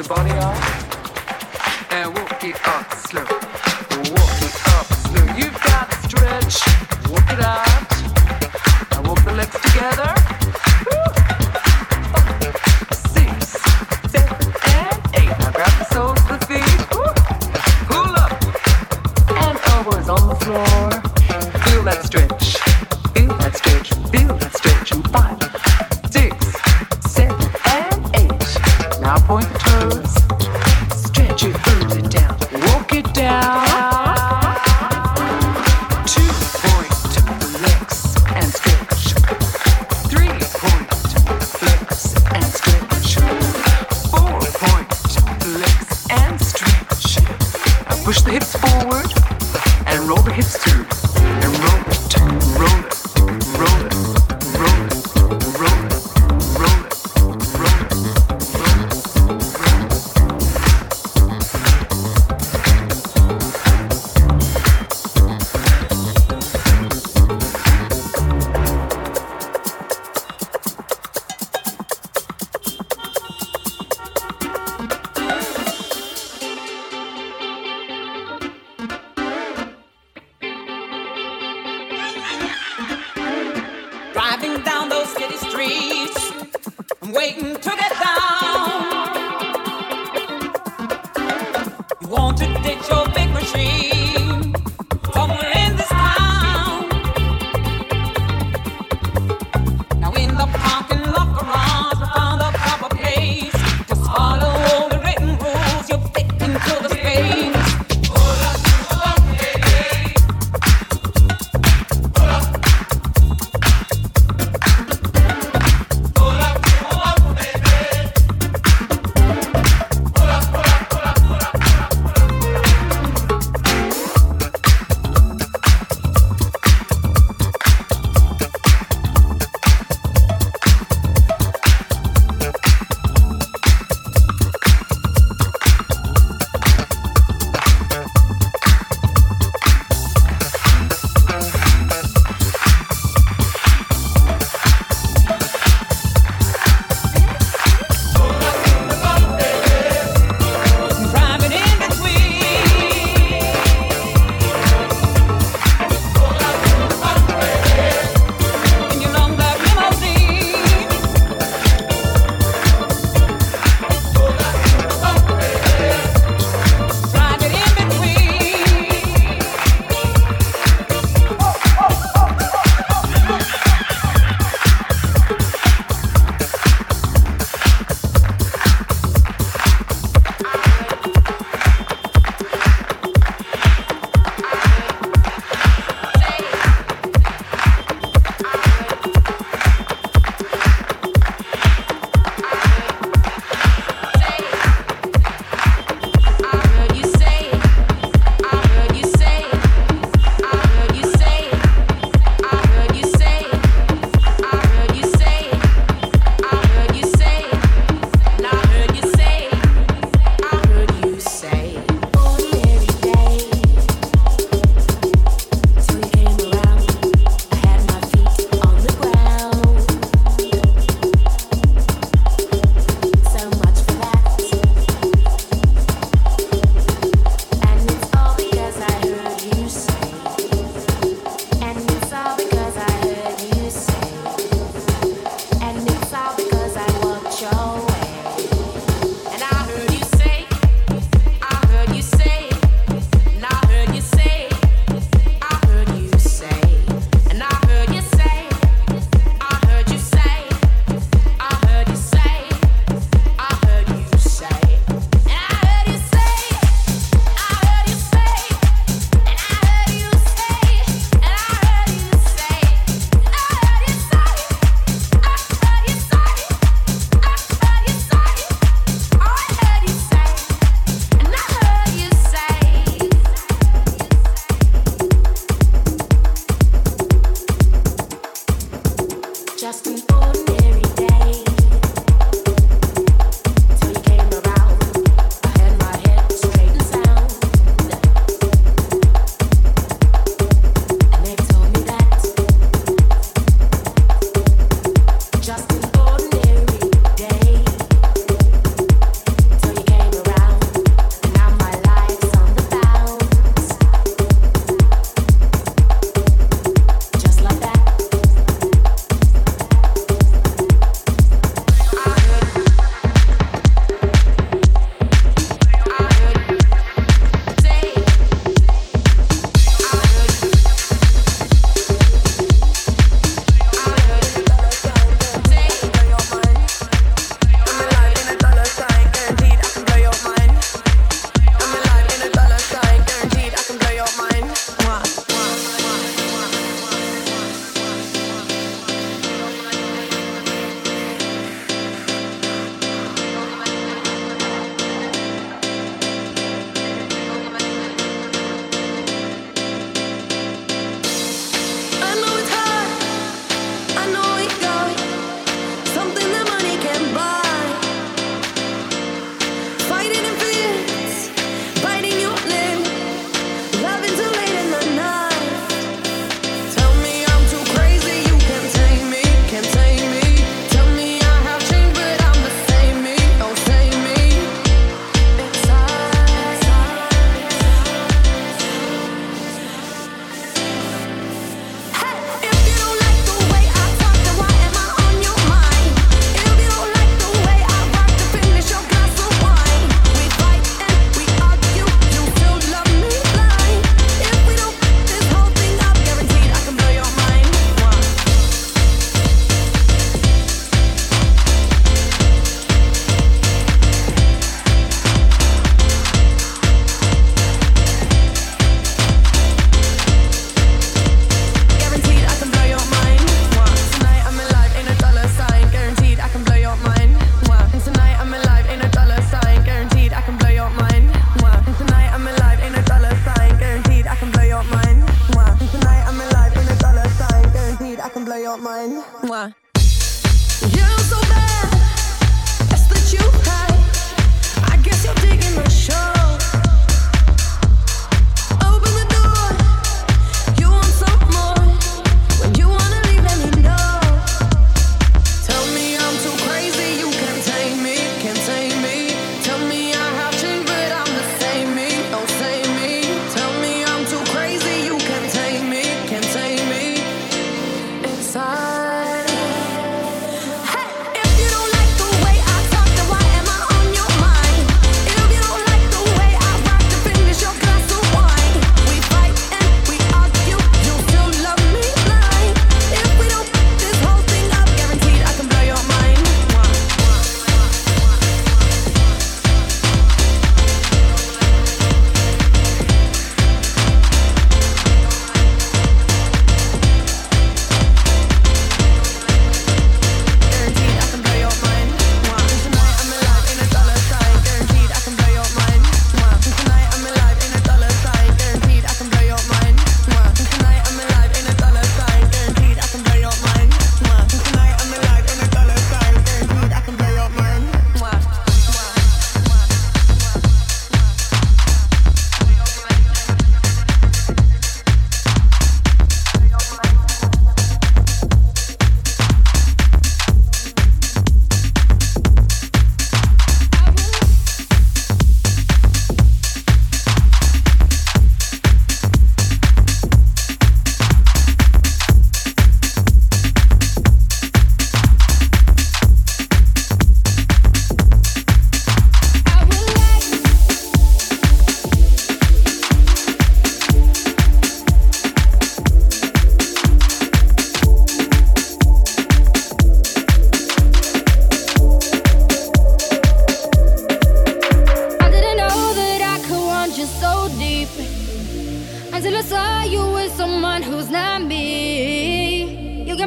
your body off and walk it up slow. Walk it up slow. You've got to stretch. Walk it out. Now walk the legs together. 6, 7, and 8. Now grab the soles of the feet. Pull up and elbows on the floor. Feel that stretch. Feel that stretch. Feel that stretch. And 5, 6, 7, and 8. Now point the toes. Stretch it, pull it down. Walk it down. 2 point flex and stretch. 3 point flex and stretch. 4 point flex and stretch. Now push the hips forward and roll the hips through. And roll it, roll it, roll it, roll it, roll it, roll it, roll it,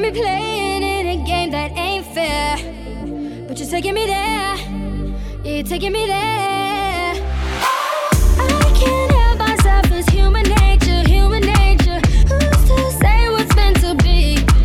be playing in a game that ain't fair, but you're taking me there. Yeah, you're taking me there. I can't help myself, it's human nature, human nature. Who's to say what's meant to be?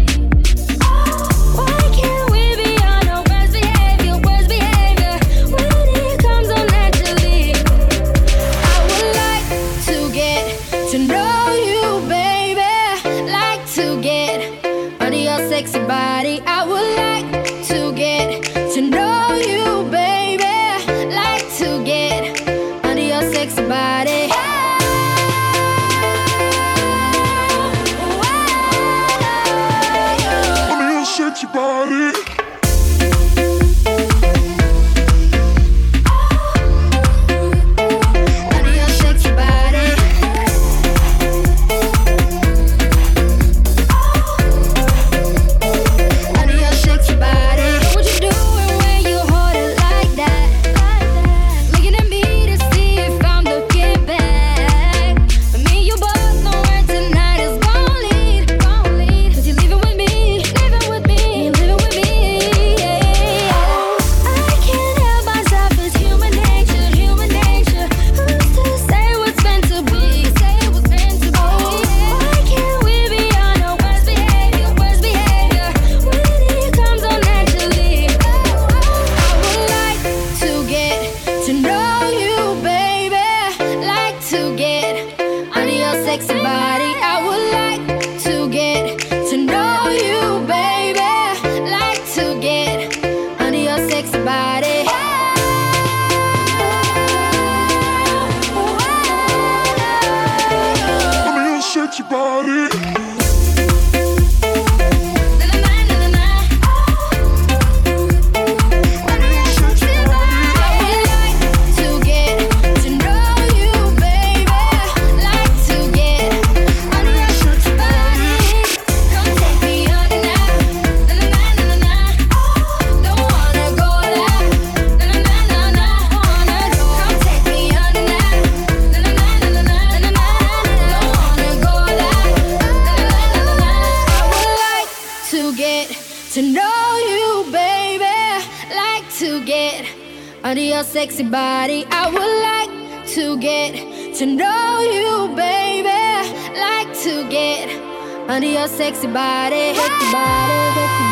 Why can't we be on our worst behavior when it comes on naturally? I would like to get to know you, baby. Like to get under your sexy body. I would like to get to know you, baby. Like to get under your sexy body. Under your sexy body. Under your sexy body. Under your sexy body. What you doing when you hold it like that? Looking at me to see if I'm looking back. But me and you both know where tonight is gon' lead. 'Cause you're leaving with me, leaving with me, living with me. Yeah. I can't help myself, it's human nature, human nature. Who's to say what's meant to be? Say what's meant to be. Why can't we be on our worst behavior when it comes on naturally? I would like to get to know you, baby. Like to get under your sexy body. I would like to get to know you, baby. Like to get under your sexy body. Under your sexy body. To know you, baby, like to get under your sexy body. I would like to get to know you, baby, like to get under your sexy body. Sexy body, sexy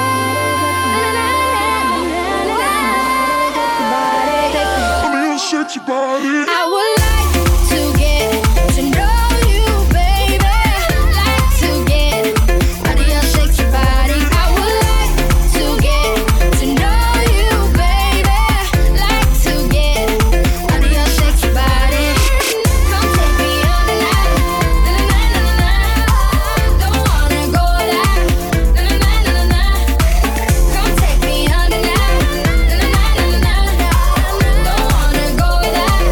body, Under your sexy body. I would like to get to know you, baby, like to get under your sexy body. I would like to get to know you, baby, like to get under your sexy body. Come take me on the night, don't wanna go live, come take me on the night, don't wanna go live.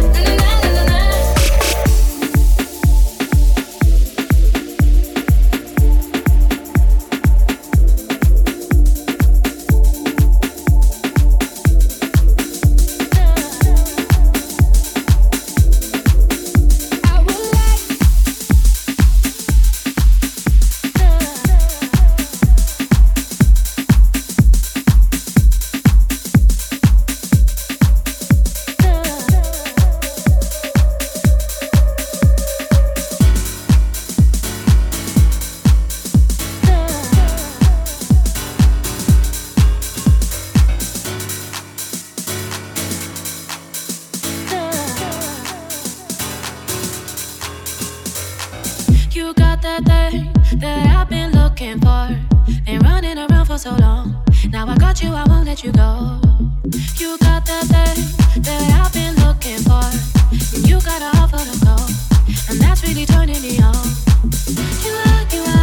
You got that thing that I've been looking for. Been running around for so long. Now I got you, I won't let you go. You got that thing that I've been looking for. And you got a heart full of gold, and that's really turning me on. You are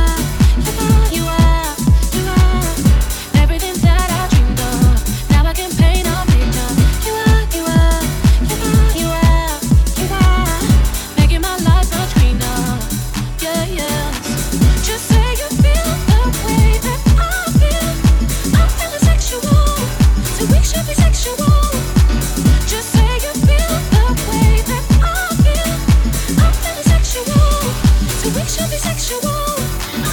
everything that I dreamed of. Now I can paint a picture. You are making my life much greener. Yeah. Just say you feel the way that I feel. I'm feeling sexual, so we should be sexual. Just say you feel the way that I feel. I'm feeling sexual, so we should be sexual.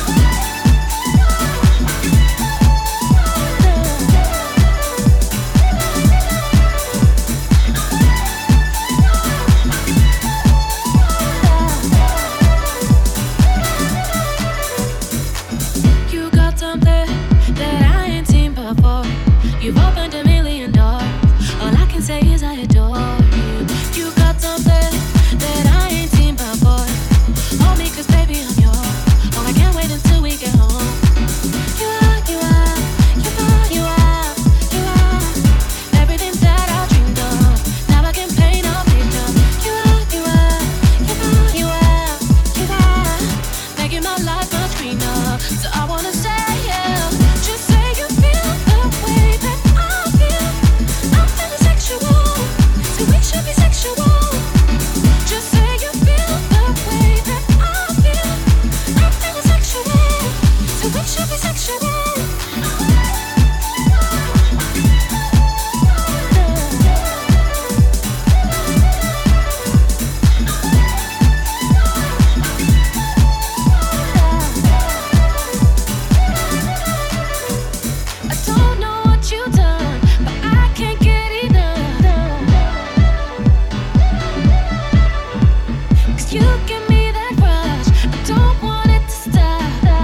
say is I adore you. You got something that I ain't seen before. Hold me, 'cause baby, I'm yours. Oh, I can't wait until we get home. You are, you are, you are, you are, you are everything that I dreamed of. Now I can paint a picture. You are, you are, you are, you are, you are making my life much greener. So I wanna say, yeah, just say you feel the way that I feel. I'm feeling sexual, so we should be sexual. Just say you feel the way that I feel. I'm feeling sexual, so we should be sexual. I don't know what you've done, but I can't get enough. 'Cause you give me that rush, I don't want it to stop.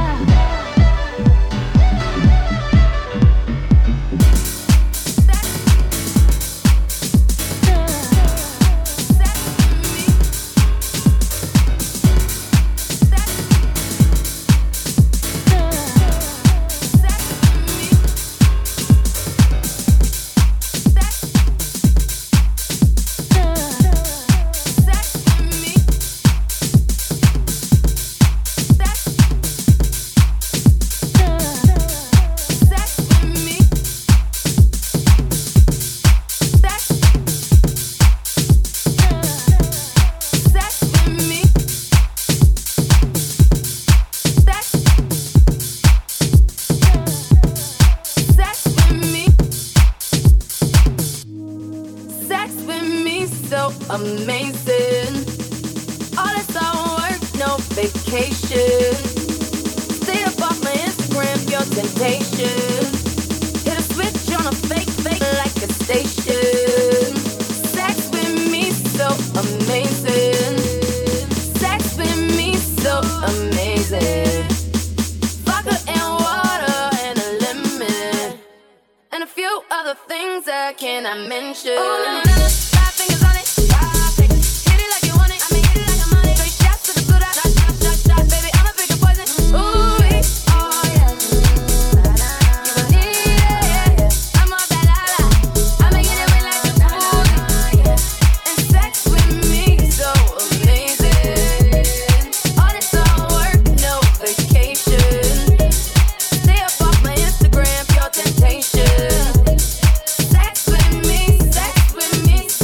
Sex with me so amazing. All this all work, no vacation. Stay up off my Instagram, pure temptation. Hit a switch on a fake like a station. Sex with me so amazing. Sex with me so amazing. Vodka and water and a lemon. And a few other things I cannot mention. Oh, no, no, no. 5 fingers on it. Take it. Hit it like you want it. I mean, hit it like I'm on it. 3 shots to the Buddha. Shot, shot, shot, shot. Baby, I'ma pick a poison. Ooh, oh, yeah. You gon' need it, yeah. I'm off that la-la. I'ma get it wet like a booty. And sex with me so amazing. All this all work, no vacation. Stay up off my Instagram, pure temptation. Sex with me so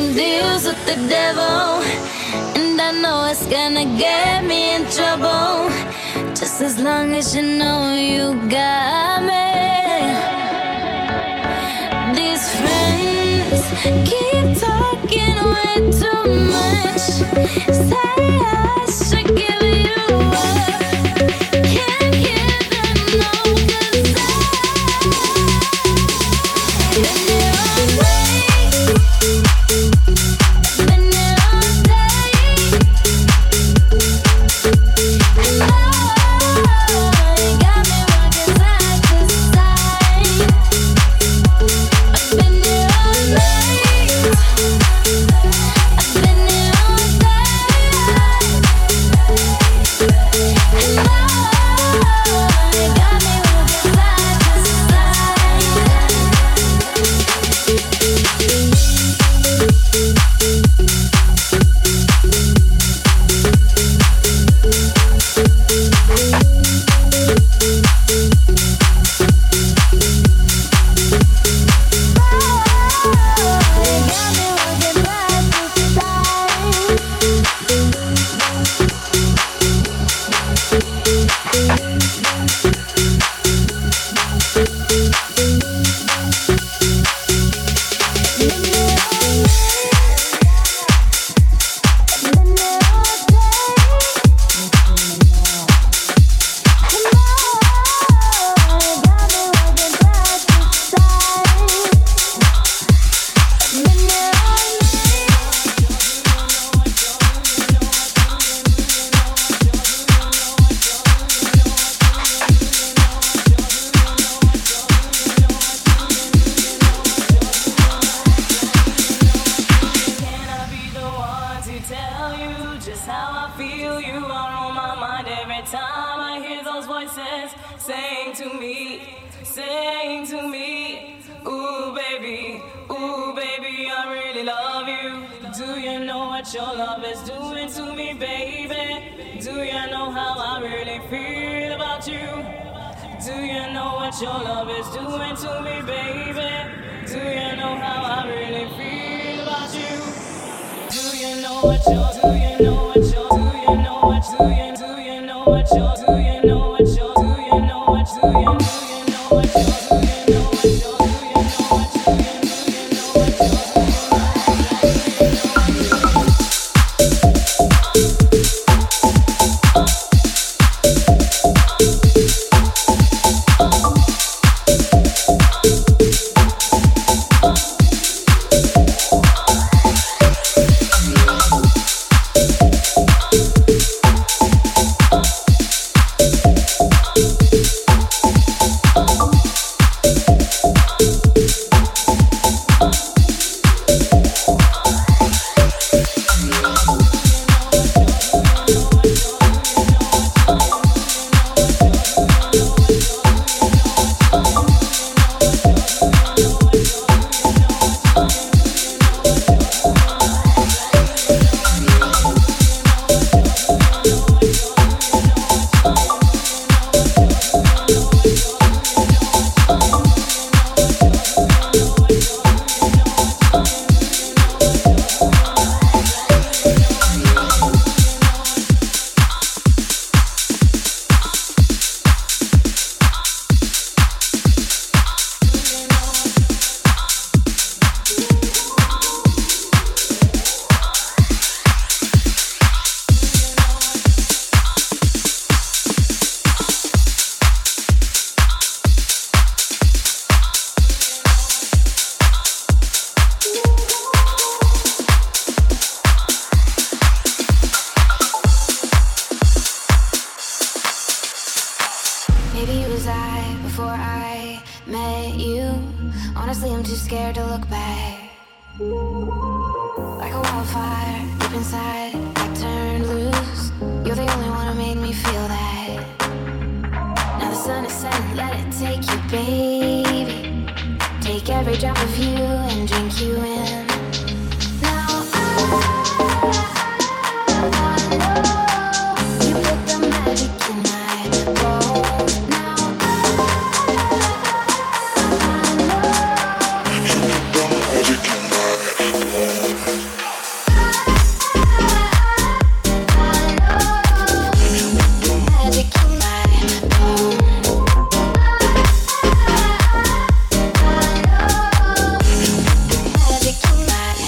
deals with the devil, and I know it's gonna get me in trouble. Just as long as you know you got me. These friends keep talking way too much. Say I should give you up. Can't hear them no, 'cause I've been here all night, been here all day, and you got me rocking side to side. I've been here all night, I've been here all day, and you got me rocking side to side.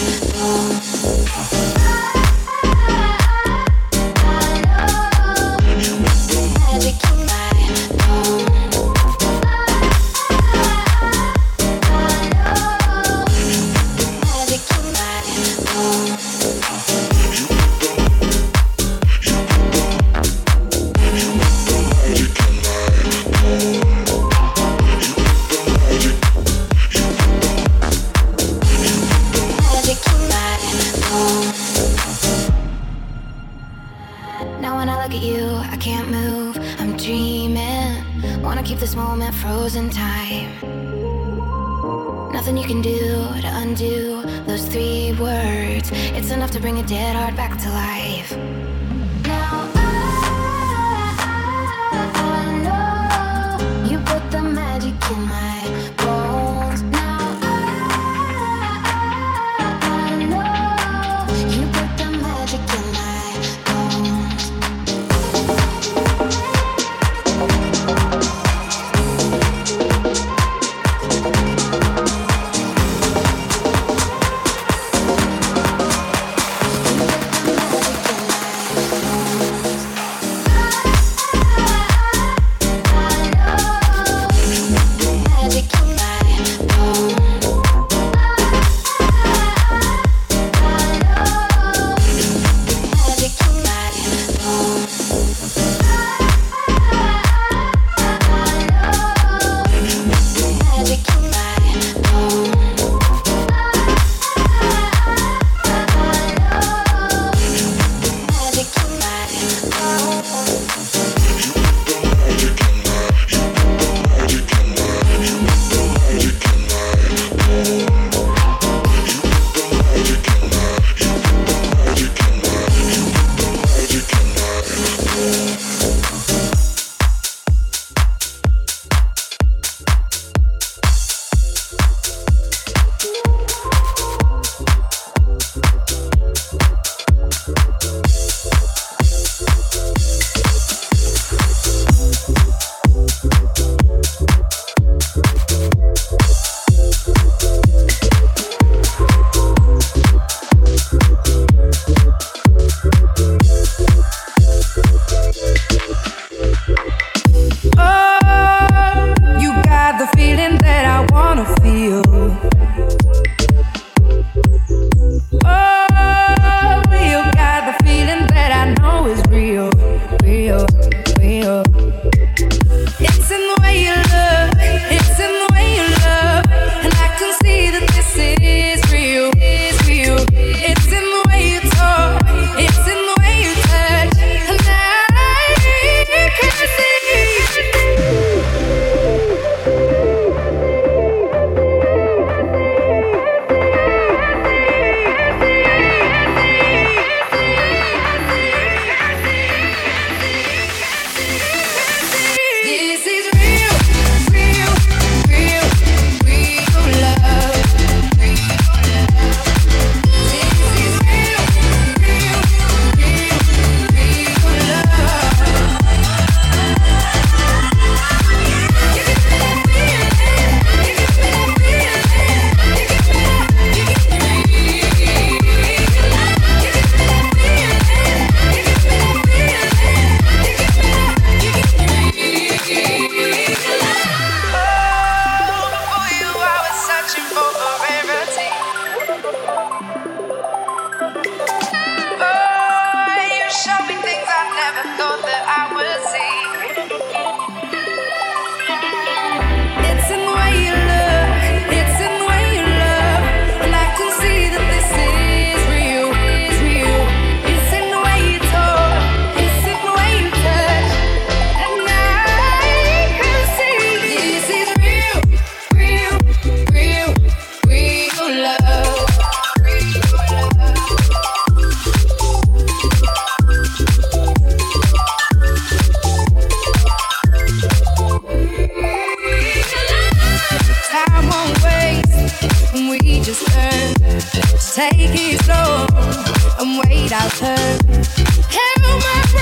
Take it slow and wait our turn. Held my breath.